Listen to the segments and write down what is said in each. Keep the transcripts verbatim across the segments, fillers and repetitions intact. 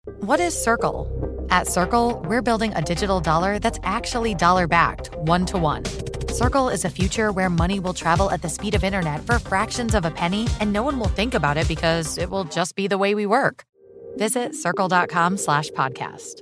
What is Circle? At Circle, we're building a digital dollar that's actually dollar-backed, one-to-one. Circle is a future where money will travel at the speed of internet for fractions of a penny, and no one will think about it because it will just be the way we work. Visit circle.com slash podcast.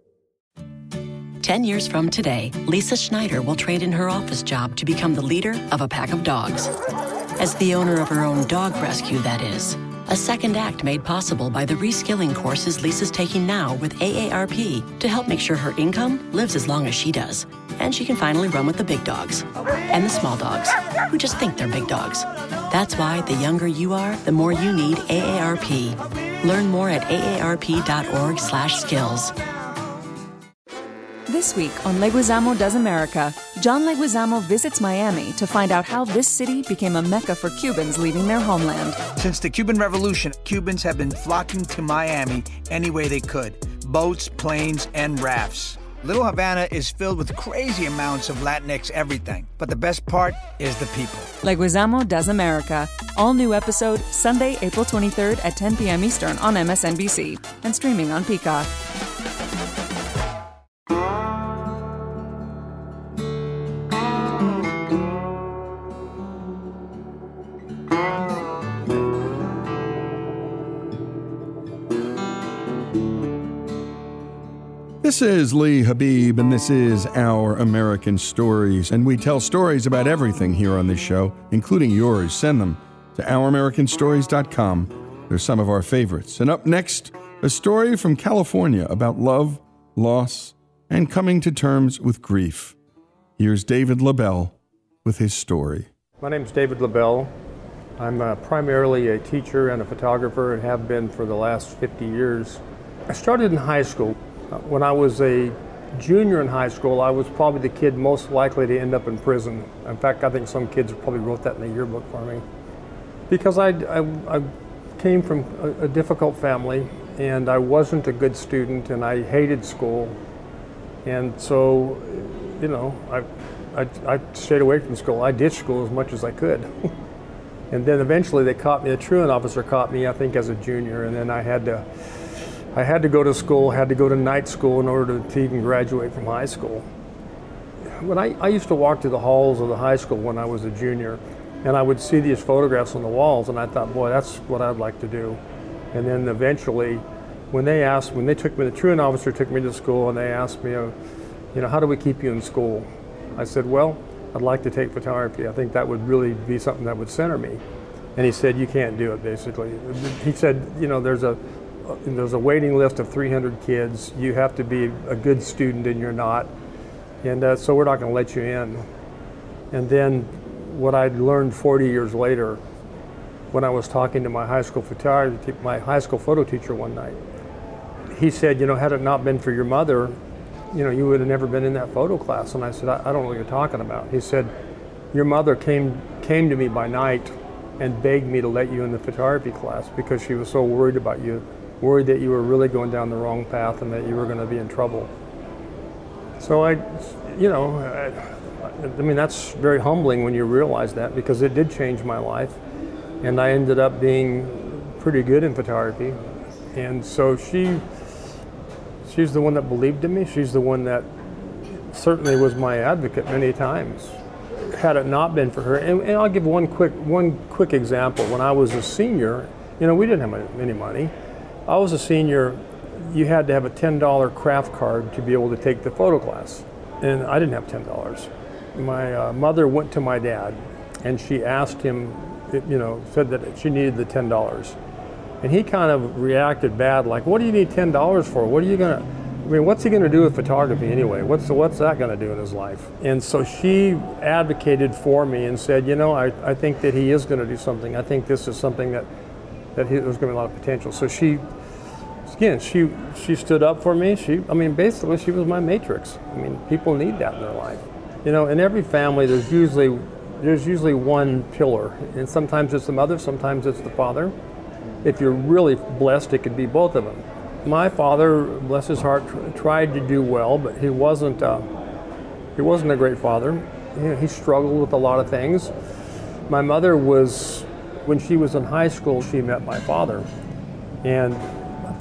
Ten years from today, Lisa Schneider will trade in her office job to become the leader of a pack of dogs. As the owner of her own dog rescue, that is. A second act made possible by the reskilling courses Lisa's taking now with A A R P to help make sure her income lives as long as she does. And she can finally run with the big dogs. And the small dogs, who just think they're big dogs. That's why the younger you are, the more you need A A R P. Learn more at aarp.org slash skills. This week on Leguizamo Does America, John Leguizamo visits Miami to find out how this city became a mecca for Cubans leaving their homeland. Since the Cuban Revolution, Cubans have been flocking to Miami any way they could. Boats, planes, and rafts. Little Havana is filled with crazy amounts of Latinx everything. But the best part is the people. Leguizamo Does America. All new episode Sunday, April twenty-third at ten p.m. Eastern on M S N B C and streaming on Peacock. This is Lee Habib, and this is Our American Stories, and we tell stories about everything here on this show, including yours. Send them to our american stories dot com. They're some of our favorites. And up next, a story from California about love, loss, and coming to terms with grief. Here's David LaBelle with his story. My name's David LaBelle. I'm uh, primarily a teacher and a photographer and have been for the last fifty years. I started in high school. When I was a junior in high school, I was probably the kid most likely to end up in prison. In fact, I think some kids probably wrote that in the yearbook for me. Because I, I, I came from a, a difficult family, and I wasn't a good student, and I hated school. And so, you know, I, I, I stayed away from school. I ditched school as much as I could. And then eventually they caught me, a truant officer caught me, I think, as a junior, and then I had to I had to go to school, had to go to night school in order to, to even graduate from high school. When I, I used to walk through the halls of the high school when I was a junior, and I would see these photographs on the walls, and I thought, boy, that's what I'd like to do. And then eventually, when they asked, when they took me, the truant officer took me to school, and they asked me, uh, you know, how do we keep you in school? I said, well, I'd like to take photography. I think that would really be something that would center me. And he said, you can't do it, basically. He said, you know, there's a There's a waiting list of three hundred kids. You have to be a good student, and you're not. And uh, so we're not going to let you in. And then what I'd learned forty years later, when I was talking to my high school photography, my high school photo teacher one night, he said, you know, had it not been for your mother, you know, you would have never been in that photo class. And I said, I, I don't know what you're talking about. He said, your mother came came to me by night and begged me to let you in the photography class because she was so worried about you. Worried that you were really going down the wrong path and that you were going to be in trouble. So I, you know, I, I mean, that's very humbling when you realize that, because it did change my life. And I ended up being pretty good in photography. And so she, she's the one that believed in me. She's the one that certainly was my advocate many times. Had it not been for her, and, and I'll give one quick, one quick example. When I was a senior, you know, we didn't have any money. I was a senior, you had to have a ten dollar craft card to be able to take the photo class. And I didn't have ten dollars. My uh, mother went to my dad and she asked him, you know, said that she needed the ten dollars. And he kind of reacted bad, like, what do you need ten dollars for? What are you gonna, I mean, what's he gonna do with photography anyway? What's, what's that gonna do in his life? And so she advocated for me and said, you know, I, I think that he is gonna do something. I think this is something that that he, there's going to be a lot of potential. So she, again, she she stood up for me. She, I mean, basically, she was my matrix. I mean, people need that in their life. You know, in every family, there's usually there's usually one pillar, and sometimes it's the mother, sometimes it's the father. If you're really blessed, it could be both of them. My father, bless his heart, tr- tried to do well, but he wasn't uh, he wasn't a great father. You know, he struggled with a lot of things. My mother was. When she was in high school, she met my father. And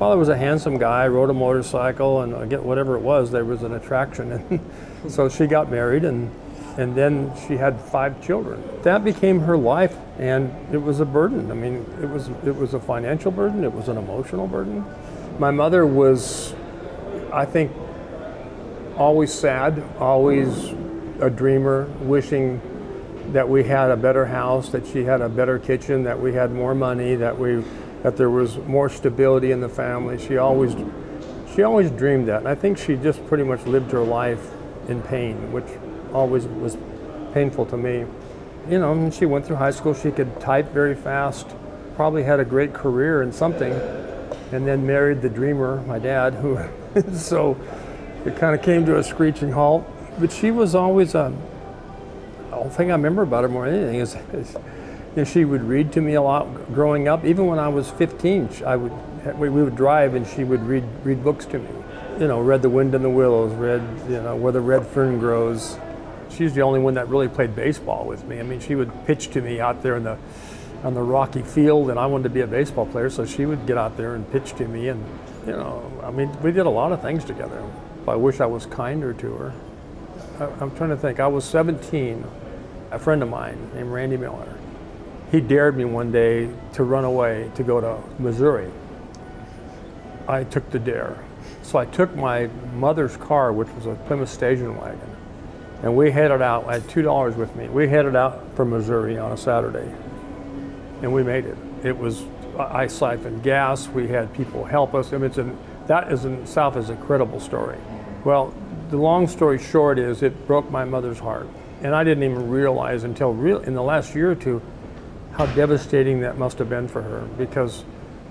father was a handsome guy, rode a motorcycle, and again, whatever it was, there was an attraction. And so she got married, and and then she had five children. That became her life, and it was a burden. I mean, it was it was a financial burden, it was an emotional burden. My mother was, I think, always sad, always a dreamer, wishing that we had a better house, that she had a better kitchen, that we had more money, that we that there was more stability in the family. She always she always dreamed that. And I think she just pretty much lived her life in pain, which always was painful to me. You know, when she went through high school, she could type very fast, probably had a great career in something, and then married the dreamer, my dad, who so it kind of came to a screeching halt. But she was always a, the whole thing I remember about her more than anything is, is you know, she would read to me a lot growing up. Even when I was fifteen, I would we, we would drive and she would read read books to me. You know, read The Wind in the Willows, read, you know, Where the Red Fern Grows. She's the only one that really played baseball with me. I mean, she would pitch to me out there in the on the rocky field, and I wanted to be a baseball player, so she would get out there and pitch to me. And, you know, I mean, we did a lot of things together. I wish I was kinder to her. I, I'm trying to think. I was seventeen. A friend of mine named Randy Miller, he dared me one day to run away to go to Missouri. I took the dare. So I took my mother's car, which was a Plymouth station wagon, and we headed out. I had two dollars with me. We headed out for Missouri on a Saturday, and we made it. It was, I siphoned gas. We had people help us. I mean, it's an, that is in itself is a credible story. Well, the long story short is it broke my mother's heart, and I didn't even realize until real in the last year or two how devastating that must have been for her, because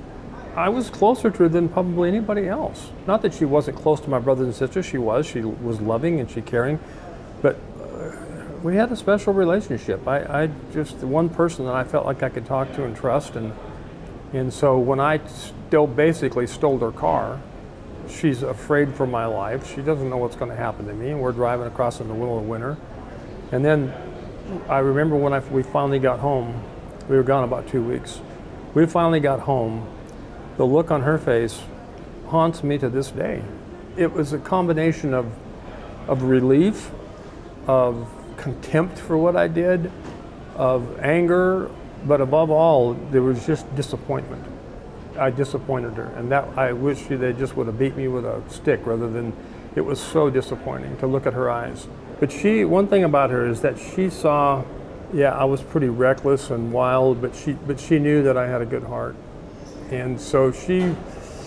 I was closer to her than probably anybody else. Not that she wasn't close to my brothers and sisters, she was. She was loving and she caring, but uh, we had a special relationship. I, I just, the one person that I felt like I could talk to and trust, and and so when I still basically stole her car, she's afraid for my life. She doesn't know what's going to happen to me, and we're driving across in the middle of winter. And then I remember when I, we finally got home, we were gone about two weeks. We finally got home. The look on her face haunts me to this day. It was a combination of of relief, of contempt for what I did, of anger, but above all, there was just disappointment. I disappointed her, and that I wish they just would have beat me with a stick rather than, it was so disappointing to look at her eyes. But she, one thing about her is that she saw, yeah, I was pretty reckless and wild, but she, but she knew that I had a good heart. And so she, I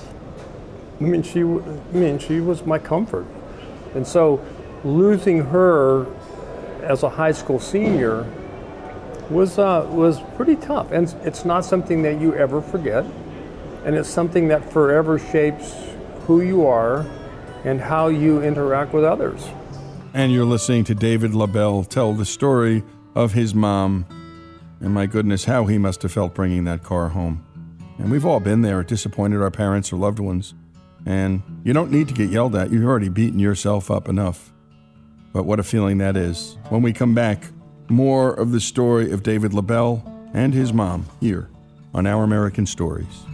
mean, she, I mean, she was my comfort. And so losing her as a high school senior was uh, was pretty tough. And it's not something that you ever forget. And it's something that forever shapes who you are and how you interact with others. And you're listening to David LaBelle tell the story of his mom. And my goodness, how he must have felt bringing that car home. And we've all been there, disappointed our parents or loved ones. And you don't need to get yelled at. You've already beaten yourself up enough. But what a feeling that is. When we come back, more of the story of David LaBelle and his mom here on Our American Stories.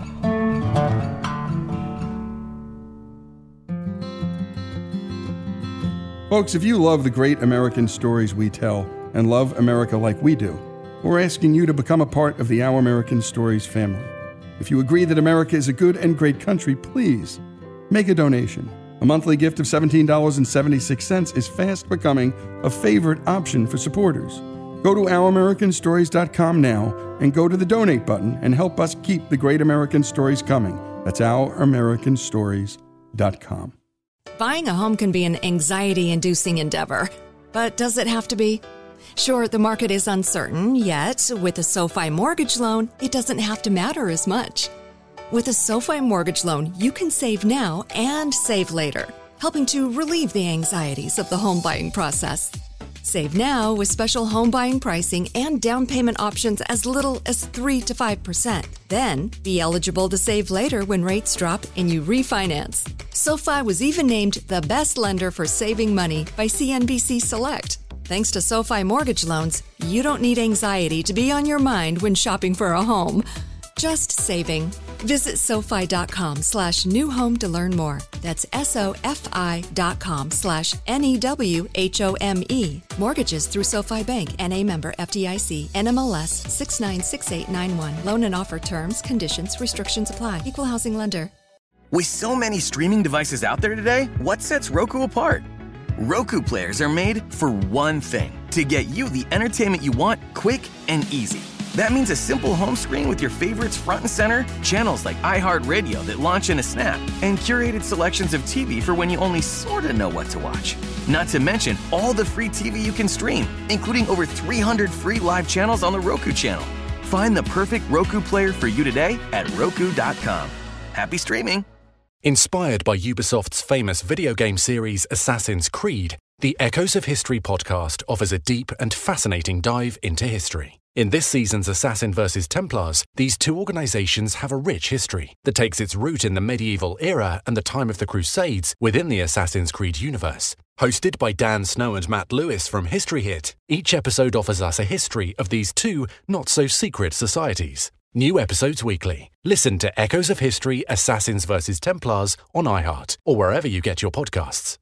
Folks, if you love the great American stories we tell and love America like we do, we're asking you to become a part of the Our American Stories family. If you agree that America is a good and great country, please make a donation. A monthly gift of seventeen dollars and seventy-six cents is fast becoming a favorite option for supporters. Go to our american stories dot com now and go to the donate button and help us keep the great American stories coming. That's our american stories dot com. Buying a home can be an anxiety-inducing endeavor, but does it have to be? Sure, the market is uncertain, yet with a SoFi mortgage loan, it doesn't have to matter as much. With a SoFi mortgage loan, you can save now and save later, helping to relieve the anxieties of the home buying process. Save now with special home buying pricing and down payment options as little as three to five percent. Then, be eligible to save later when rates drop and you refinance. SoFi was even named the best lender for saving money by C N B C Select. Thanks to SoFi mortgage loans, you don't need anxiety to be on your mind when shopping for a home. Just saving. Visit SoFi.com slash new home to learn more. That's S-O-F-I dot com slash N-E-W-H-O-M-E. Mortgages through SoFi Bank, N A member F D I C, N M L S six nine six eight nine one. Loan and offer terms, conditions, restrictions apply. Equal housing lender. With so many streaming devices out there today, what sets Roku apart? Roku players are made for one thing, to get you the entertainment you want quick and easy. That means a simple home screen with your favorites front and center, channels like iHeartRadio that launch in a snap, and curated selections of T V for when you only sort of know what to watch. Not to mention all the free T V you can stream, including over three hundred free live channels on the Roku channel. Find the perfect Roku player for you today at Roku dot com. Happy streaming! Inspired by Ubisoft's famous video game series Assassin's Creed, the Echoes of History podcast offers a deep and fascinating dive into history. In this season's Assassin versus Templars, these two organizations have a rich history that takes its root in the medieval era and the time of the Crusades within the Assassin's Creed universe. Hosted by Dan Snow and Matt Lewis from History Hit, each episode offers us a history of these two not-so-secret societies. New episodes weekly. Listen to Echoes of History Assassins versus Templars on iHeart or wherever you get your podcasts.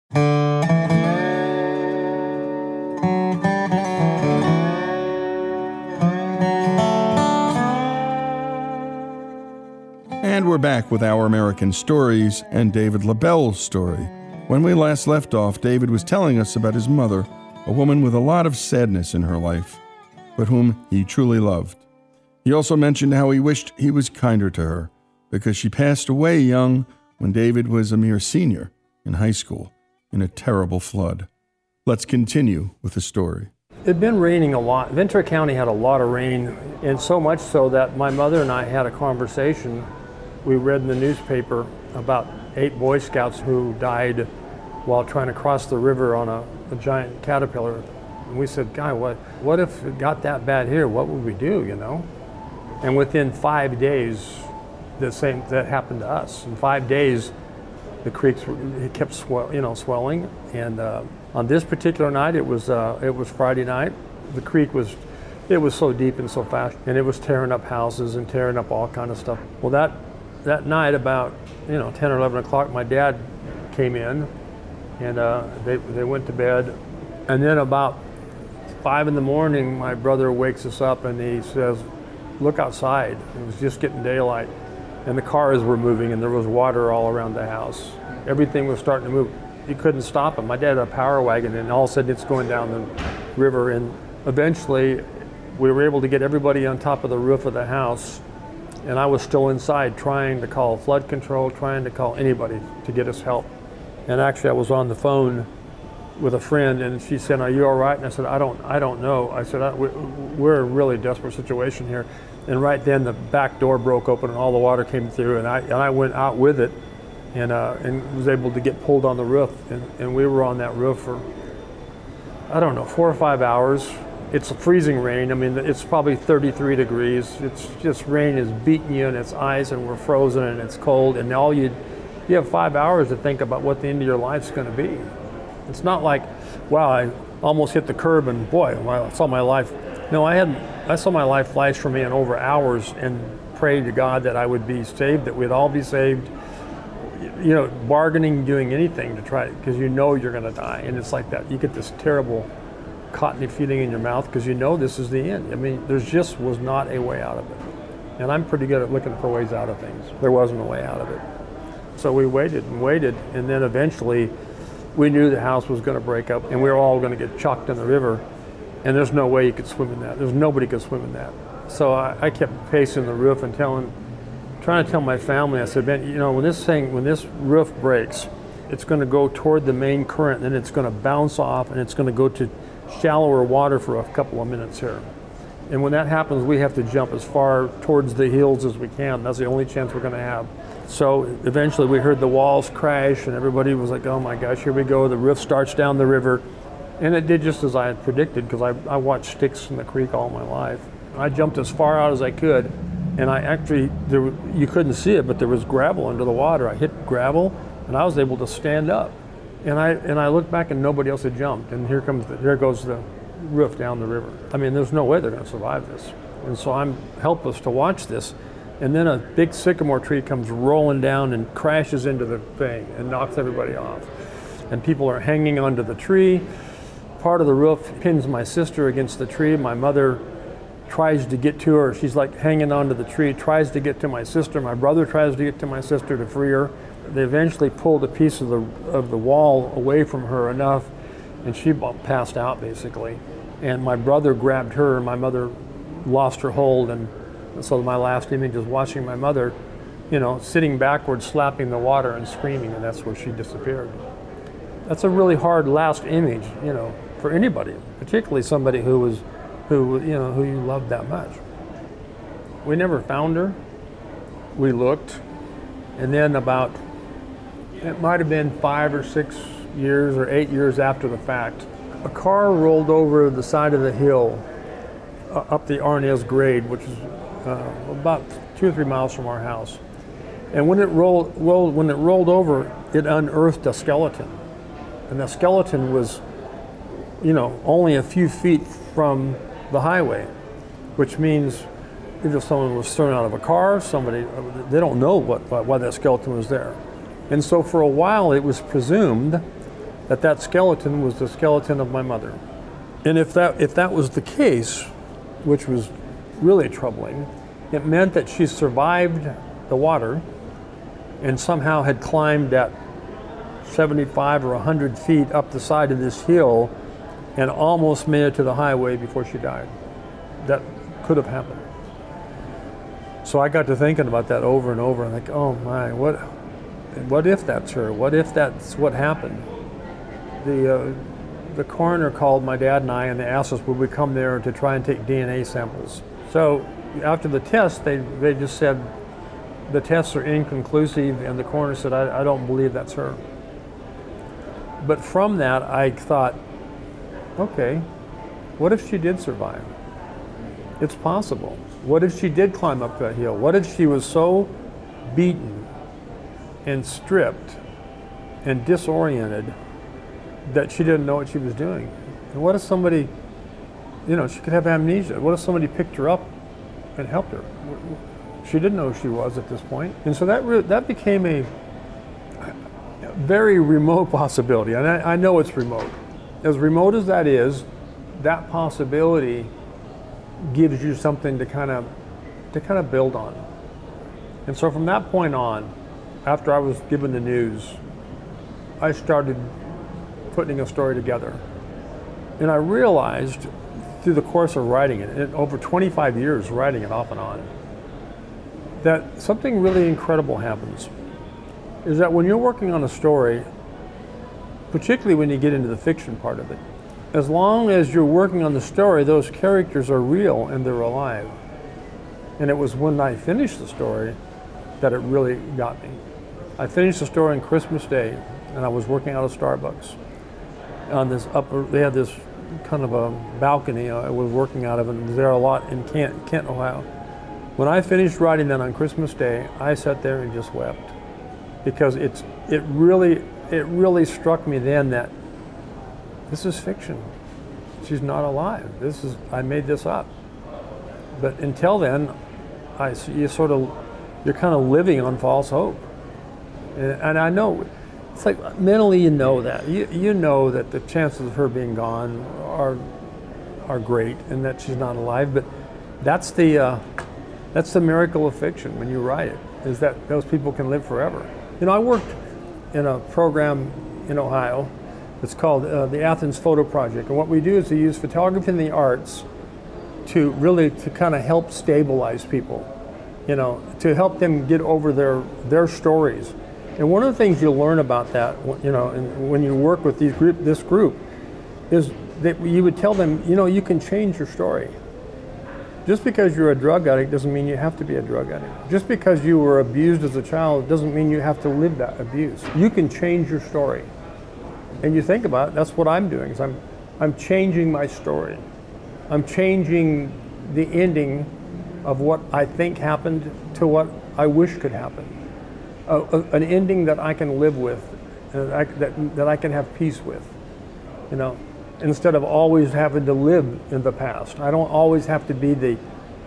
And we're back with Our American Stories and David LaBelle's story. When we last left off, David was telling us about his mother, a woman with a lot of sadness in her life, but whom he truly loved. He also mentioned how he wished he was kinder to her because she passed away young when David was a mere senior in high school in a terrible flood. Let's continue with the story. It had been raining a lot. Ventura County had a lot of rain, and so much so that my mother and I had a conversation. We read in the newspaper about eight Boy Scouts who died while trying to cross the river on a, a giant caterpillar. And we said, God, what, what if it got that bad here? What would we do, you know? And within five days, the same that happened to us. In five days, the creeks it kept swell, you know, swelling. And uh, on this particular night, it was uh, it was Friday night. The creek was, it was so deep and so fast, and it was tearing up houses and tearing up all kind of stuff. Well, that that night, about you know ten or eleven o'clock, my dad came in, and uh, they they went to bed, and then about five in the morning, my brother wakes us up and he says, look outside. It was just getting daylight, and the cars were moving, and there was water all around the house. Everything was starting to move. You couldn't stop them. My dad had a power wagon, and all of a sudden it's going down the river, and eventually we were able to get everybody on top of the roof of the house, and I was still inside trying to call flood control, trying to call anybody to get us help. And actually I was on the phone with a friend, and she said, are you all right? And I said, I don't I don't know. I said, I, we're in a really desperate situation here. And right then the back door broke open and all the water came through, and I and I went out with it and uh, and was able to get pulled on the roof. And, and we were on that roof for, I don't know, four or five hours. It's freezing rain. I mean, it's probably thirty-three degrees. It's just rain is beating you in its eyes, and we're frozen and it's cold. And all you, you have five hours to think about what the end of your life's going to be. It's not like, wow, I almost hit the curb and boy, I saw my life. No, I hadn't. I saw my life flash for me in over hours, and prayed to God that I would be saved, that we'd all be saved. You know, bargaining, doing anything to try, because you know you're going to die, and it's like that. You get this terrible cottony feeling in your mouth because you know this is the end. I mean, there just was not a way out of it, and I'm pretty good at looking for ways out of things. There wasn't a way out of it, so we waited and waited, and then eventually we knew the house was going to break up, and we were all going to get chucked in the river, and there's no way you could swim in that. There's nobody could swim in that. So I, I kept pacing the roof and telling, trying to tell my family, I said, Ben, you know, when this thing, when this roof breaks, it's going to go toward the main current, and then it's going to bounce off, and it's going to go to shallower water for a couple of minutes here. And when that happens, we have to jump as far towards the hills as we can. That's the only chance we're going to have. So eventually we heard the walls crash, and everybody was like, oh my gosh, here we go. The roof starts down the river. And it did just as I had predicted, because I, I watched sticks in the creek all my life. I jumped as far out as I could, and I actually, there, you couldn't see it, but there was gravel under the water. I hit gravel, and I was able to stand up. And I and I looked back, and nobody else had jumped. And here comes the, here goes the roof down the river. I mean, there's no way they're going to survive this. And so I'm helpless to watch this. And then a big sycamore tree comes rolling down and crashes into the thing and knocks everybody off. And people are hanging onto the tree. Part of the roof pins my sister against the tree. My mother tries to get to her. She's like hanging onto the tree, tries to get to my sister. My brother tries to get to my sister to free her. They eventually pulled a piece of the of the wall away from her enough, and she passed out basically. And my brother grabbed her, and my mother lost her hold. And so my last image is watching my mother, you know, sitting backwards, slapping the water and screaming, and that's where she disappeared. That's a really hard last image, you know, for anybody, particularly somebody who was, who you know, who you loved that much. We never found her. We looked, and then about, it might have been five or six years or eight years after the fact, a car rolled over the side of the hill uh, up the Arnez grade, which is uh, about two or three miles from our house. And when it rolled, rolled, when it rolled over, it unearthed a skeleton. And the skeleton was, you know, only a few feet from the highway, which means either someone was thrown out of a car, somebody, they don't know what, why that skeleton was there. And so for a while it was presumed that that skeleton was the skeleton of my mother. And if that, if that was the case, which was really troubling, it meant that she survived the water and somehow had climbed that seventy-five or one hundred feet up the side of this hill and almost made it to the highway before she died. That could have happened. So I got to thinking about that over and over, and like, oh my, what, what if that's her? What if that's what happened? The uh, the coroner called my dad and I, and they asked us would we come there to try and take D N A samples. So after the test, they they just said the tests are inconclusive, and the coroner said, I, I don't believe that's her. But from that, I thought, okay, what if she did survive? It's possible. What if she did climb up that hill? What if she was so beaten and stripped and disoriented that she didn't know what she was doing? And what if somebody, you know, she could have amnesia. What if somebody picked her up and helped her? She didn't know who she was at this point. And so that re- that became a very remote possibility, and I, I know it's remote. As remote as that is, that possibility gives you something to kind of to kind of build on. And so from that point on, after I was given the news, I started putting a story together. And I realized through the course of writing it, and over twenty-five years writing it off and on, that something really incredible happens. Is that when you're working on a story, particularly when you get into the fiction part of it, as long as you're working on the story, those characters are real and they're alive. And it was when I finished the story that it really got me. I finished the story on Christmas Day, and I was working out of Starbucks. On this upper, they had this kind of a balcony I was working out of, and was there a lot in Kent, Kent, Ohio. When I finished writing that on Christmas Day, I sat there and just wept. Because it's it really it really struck me then that this is fiction. She's not alive. This is I made this up. But until then, I you sort of you're kind of living on false hope. And, and I know it's like mentally you know that you you know that the chances of her being gone are are great and that she's not alive. But that's the uh, that's the miracle of fiction when you write it, is that those people can live forever. You know, I worked in a program in Ohio. It's called uh, the Athens Photo Project, and what we do is we use photography and the arts to really to kind of help stabilize people, you know, to help them get over their their stories. And one of the things you learn about that, you know, and when you work with these group, this group, is that you would tell them, you know, you can change your story. Just because you're a drug addict doesn't mean you have to be a drug addict. Just because you were abused as a child doesn't mean you have to live that abuse. You can change your story. And you think about it, that's what I'm doing, is I'm, I'm changing my story. I'm changing the ending of what I think happened to what I wish could happen. A, a, an ending that I can live with, and that I, that, that I can have peace with, you know. Instead of always having to live in the past. I don't always have to be the,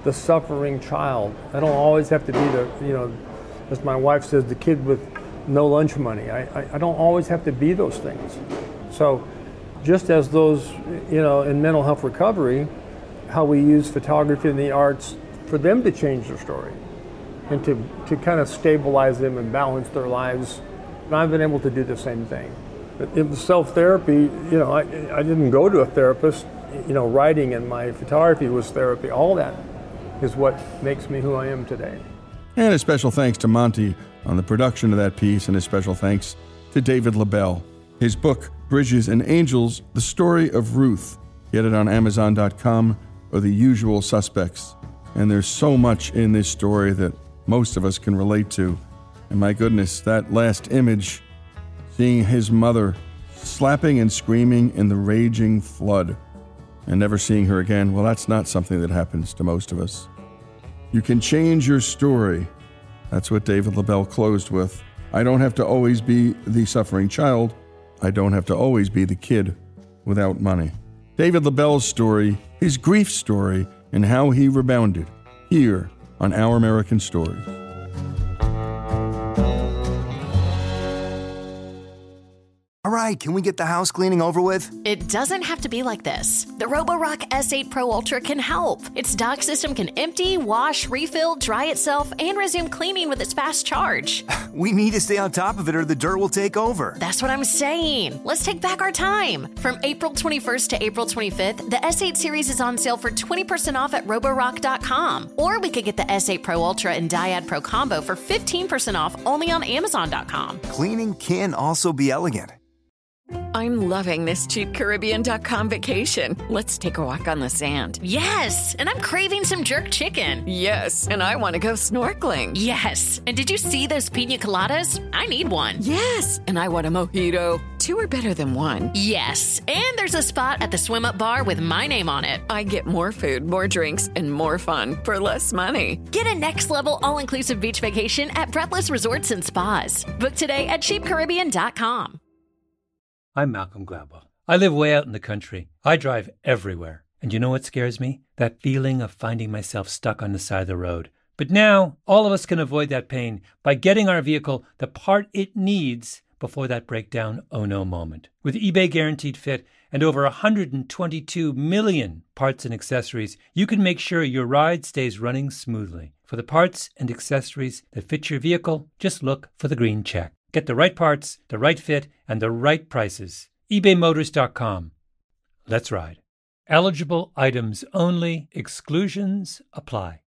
the suffering child. I don't always have to be the, you know, as my wife says, the kid with no lunch money. I, I, I don't always have to be those things. So just as those, you know, in mental health recovery, how we use photography and the arts for them to change their story and to, to kind of stabilize them and balance their lives. And I've been able to do the same thing. It was self-therapy, you know, I, I didn't go to a therapist. You know, writing and my photography was therapy. All that is what makes me who I am today. And a special thanks to Monty on the production of that piece, and a special thanks to David LaBelle. His book, Bridges and Angels, The Story of Ruth. Get it on Amazon dot com or The Usual Suspects. And there's so much in this story that most of us can relate to. And my goodness, that last image, seeing his mother slapping and screaming in the raging flood and never seeing her again, well, that's not something that happens to most of us. You can change your story. That's what David LaBelle closed with. I don't have to always be the suffering child. I don't have to always be the kid without money. David LaBelle's story, his grief story, and how he rebounded, here on Our American Stories. All right, can we get the house cleaning over with? It doesn't have to be like this. The Roborock S eight Pro Ultra can help. Its dock system can empty, wash, refill, dry itself, and resume cleaning with its fast charge. We need to stay on top of it or the dirt will take over. That's what I'm saying. Let's take back our time. From April twenty-first to April twenty-fifth, the S eight series is on sale for twenty percent off at Roborock dot com. Or we could get the S eight Pro Ultra and Dyad Pro Combo for fifteen percent off only on Amazon dot com. Cleaning can also be elegant. I'm loving this cheap Caribbean dot com vacation. Let's take a walk on the sand. Yes, and I'm craving some jerk chicken. Yes, and I want to go snorkeling. Yes, and did you see those pina coladas? I need one. Yes, and I want a mojito. Two are better than one. Yes, and there's a spot at the swim up bar with my name on it. I get more food, more drinks, and more fun for less money. Get a next level all-inclusive beach vacation at Breathless Resorts and Spas. Book today at cheap Caribbean dot com. I'm Malcolm Gladwell. I live way out in the country. I drive everywhere. And you know what scares me? That feeling of finding myself stuck on the side of the road. But now, all of us can avoid that pain by getting our vehicle the part it needs before that breakdown oh no moment. With eBay Guaranteed Fit and over one hundred twenty-two million parts and accessories, you can make sure your ride stays running smoothly. For the parts and accessories that fit your vehicle, just look for the green check. Get the right parts, the right fit, and the right prices. ebay motors dot com. Let's ride. Eligible items only. Exclusions apply.